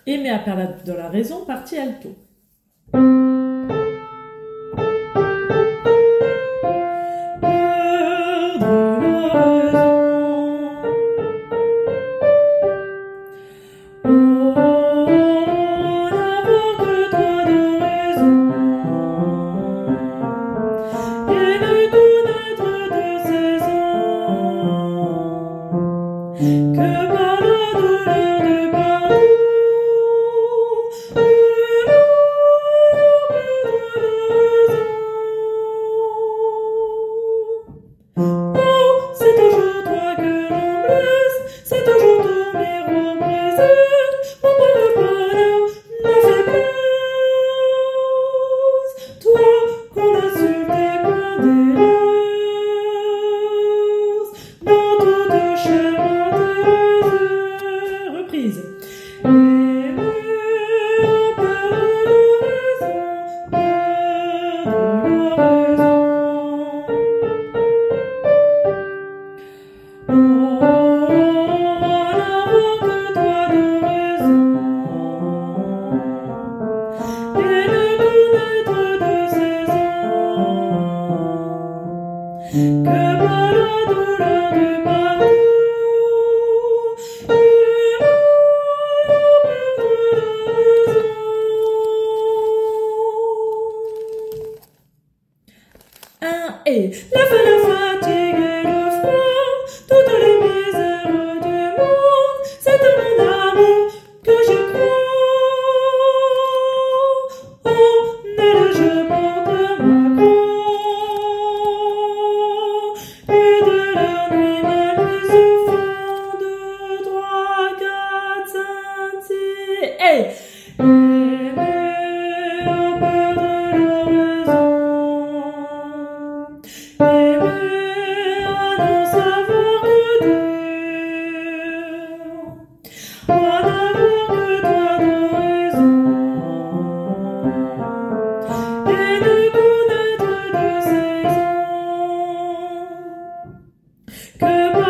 Aimer à perdre de la raison, partie alto. Et la fatigue et le froid, toutes les misères du monde, c'est à mon amour que je crois. Oh, Nel, je porte ma croix, et de la nuit ma nuit se fond de 3, 4, 5, 6, hey! Que